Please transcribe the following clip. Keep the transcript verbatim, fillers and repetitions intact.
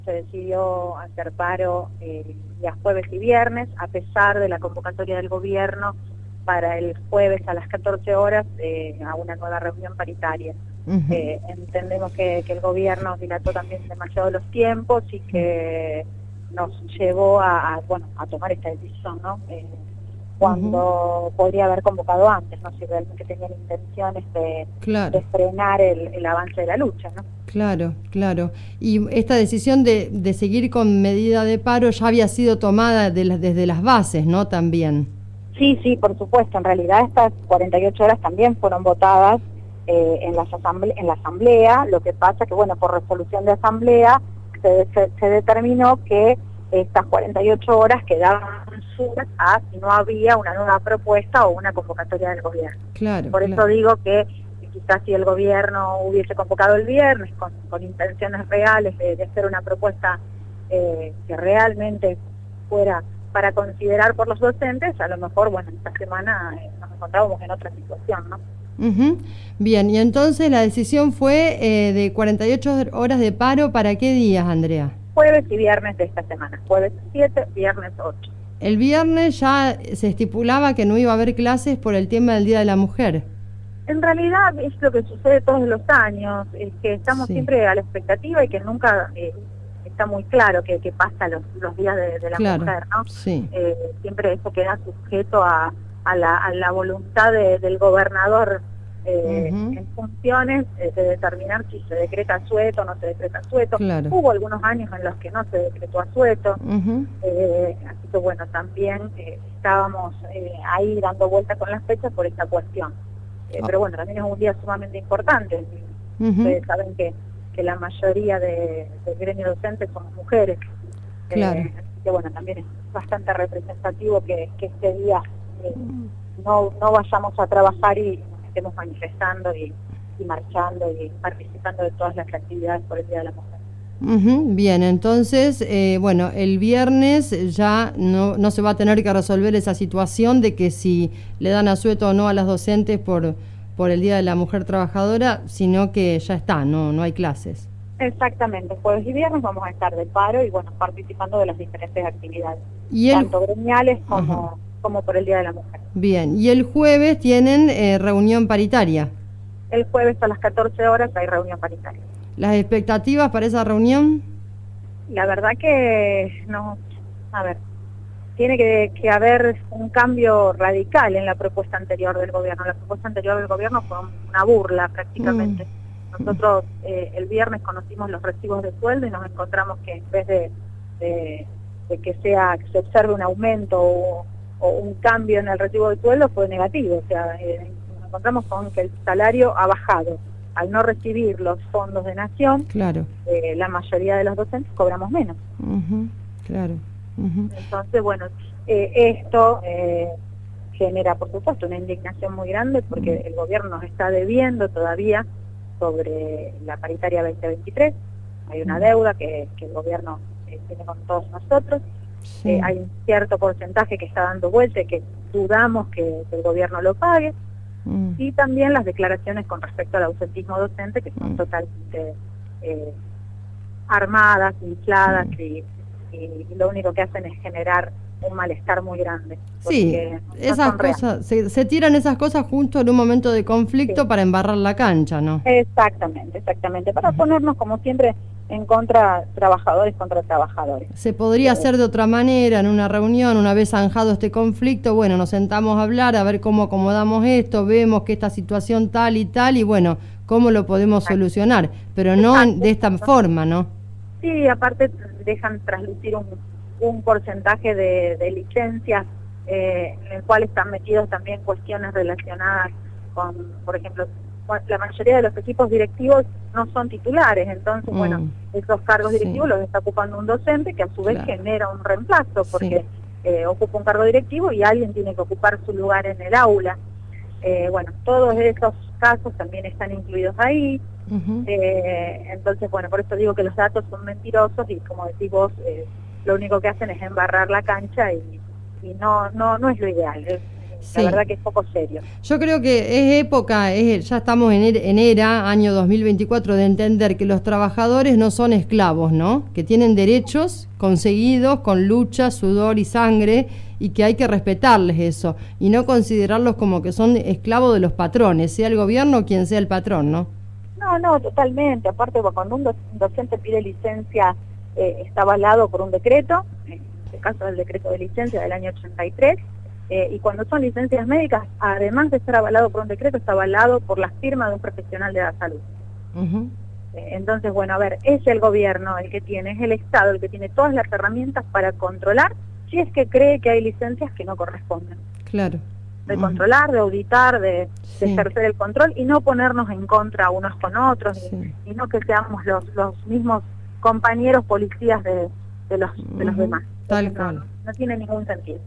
Se decidió hacer paro eh, días jueves y viernes, a pesar de la convocatoria del gobierno para el jueves a las catorce horas eh, a una nueva reunión paritaria. Uh-huh. eh, entendemos que, que el gobierno dilató también demasiado los tiempos y que nos llevó a, a, bueno, a tomar esta decisión, ¿no? Eh, cuando uh-huh. podría haber convocado antes, ¿no? Si realmente tenían intenciones de, claro. de frenar el, el avance de la lucha, ¿no? Claro, claro. Y esta decisión de, de seguir con medida de paro ya había sido tomada de las, desde las bases, ¿no? También. Sí, sí, por supuesto. En realidad estas cuarenta y ocho horas también fueron votadas eh, en, las asamble en la asamblea. Lo que pasa que, bueno, por resolución de asamblea se, se, se determinó que estas cuarenta y ocho horas quedaban sujetas a si no había una nueva propuesta o una convocatoria del gobierno. Claro, por claro. eso digo que quizás si el gobierno hubiese convocado el viernes con, con intenciones reales de, de hacer una propuesta eh, que realmente fuera para considerar por los docentes, a lo mejor, bueno, esta semana eh, nos encontrábamos en otra situación, ¿no? Uh-huh. Bien, y entonces la decisión fue eh, de cuarenta y ocho horas de paro, ¿para qué días, Andrea? Jueves y viernes de esta semana, jueves siete, viernes ocho. El viernes ya se estipulaba que no iba a haber clases por el tema del Día de la Mujer. En realidad es lo que sucede todos los años, es que estamos sí. siempre a la expectativa y que nunca eh, está muy claro qué que pasa los, los días de, de la claro, mujer, ¿no? Sí. Eh, siempre eso queda sujeto a, a, la, a la voluntad de, del gobernador eh, uh-huh. en funciones eh, de determinar si se decreta asueto o no se decreta asueto. Claro. Hubo algunos años en los que no se decretó asueto, uh-huh. eh, así que bueno, también eh, estábamos eh, ahí dando vueltas con las fechas por esta cuestión. Eh, oh. Pero bueno, también es un día sumamente importante. Uh-huh. Ustedes saben que, que la mayoría de, del gremio docente somos mujeres. Claro. Eh, así que bueno, también es bastante representativo que, que este día eh, no, no vayamos a trabajar y nos estemos manifestando y, y marchando y participando de todas las actividades por el Día de la Mujer. Uh-huh. Bien, entonces, eh, bueno, el viernes ya no, no se va a tener que resolver esa situación de que si le dan asueto o no a las docentes por, por el Día de la Mujer Trabajadora, sino que ya está, no, no hay clases. Exactamente, jueves y viernes vamos a estar de paro y bueno, participando de las diferentes actividades, ¿Y el... tanto gremiales como, uh-huh. como por el Día de la Mujer. Bien, y el jueves tienen eh, reunión paritaria. El jueves a las catorce horas hay reunión paritaria. ¿Las expectativas para esa reunión? La verdad que no, a ver, tiene que, que haber un cambio radical en la propuesta anterior del gobierno. La propuesta anterior del gobierno fue una burla prácticamente. Mm. Nosotros eh, el viernes conocimos los recibos de sueldo y nos encontramos que en vez de, de, de que sea que se observe un aumento o, o un cambio en el recibo de sueldo fue negativo. O sea, eh, nos encontramos con que el salario ha bajado. Al no recibir los fondos de Nación, claro. eh, la mayoría de los docentes cobramos menos. Uh-huh. Claro. Uh-huh. Entonces, bueno, eh, esto eh, genera, por supuesto, una indignación muy grande porque uh-huh. el gobierno nos está debiendo todavía sobre la paritaria veinte veintitrés. Hay una uh-huh. deuda que, que el gobierno eh, tiene con todos nosotros. Sí. Eh, hay un cierto porcentaje que está dando vuelta y que dudamos que, que el gobierno lo pague. Mm. Y también las declaraciones con respecto al ausentismo docente, que son mm. totalmente eh, armadas, infladas, mm. y, y, y lo único que hacen es generar un malestar muy grande. Sí, esas cosas, se, se tiran esas cosas justo en un momento de conflicto sí. para embarrar la cancha, ¿no? Exactamente, exactamente, para uh-huh. ponernos como siempre en contra, trabajadores contra trabajadores. Se podría hacer de otra manera, en una reunión, una vez zanjado este conflicto, bueno, nos sentamos a hablar, a ver cómo acomodamos esto, vemos que esta situación tal y tal, y bueno, cómo lo podemos solucionar, pero no en, de esta forma, ¿no? Sí, aparte dejan traslucir un, un porcentaje de, de licencias, eh, en el cual están metidos también cuestiones relacionadas con, por ejemplo, la mayoría de los equipos directivos no son titulares, entonces, mm. bueno, esos cargos directivos sí. los está ocupando un docente que a su vez claro. genera un reemplazo, porque sí. eh, ocupa un cargo directivo y alguien tiene que ocupar su lugar en el aula. Eh, bueno, todos esos casos también están incluidos ahí, uh-huh. eh, entonces, bueno, por eso digo que los datos son mentirosos y, como decís vos, eh, lo único que hacen es embarrar la cancha y, y no, no, no es lo ideal. Es, Sí. La verdad que es poco serio. Yo creo que es época, es, ya estamos en, er, en era, año dos mil veinticuatro, de entender que los trabajadores no son esclavos, ¿no? Que tienen derechos conseguidos con lucha, sudor y sangre, y que hay que respetarles eso, y no considerarlos como que son esclavos de los patrones, sea el gobierno o quien sea el patrón, ¿no? No, no, totalmente. Aparte, cuando un docente pide licencia, eh, está avalado por un decreto, en este caso el decreto de licencia del año ochenta y tres, eh, y cuando son licencias médicas, además de estar avalado por un decreto, está avalado por la firma de un profesional de la salud. Uh-huh. eh, entonces, bueno, a ver, es el gobierno el que tiene, es el Estado el que tiene todas las herramientas para controlar si es que cree que hay licencias que no corresponden. Claro. De Uh-huh. controlar, de auditar, de, Sí. de ejercer el control y no ponernos en contra unos con otros, Sí. y, y no que seamos los, los mismos compañeros policías de, de, los, de los Uh-huh. demás. Tal Entonces, cual. no, no tiene ningún sentido.